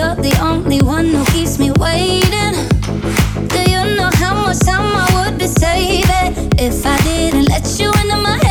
you're the only one who keeps me waiting. Do you know how much time I would be saving if I didn't let you into my head?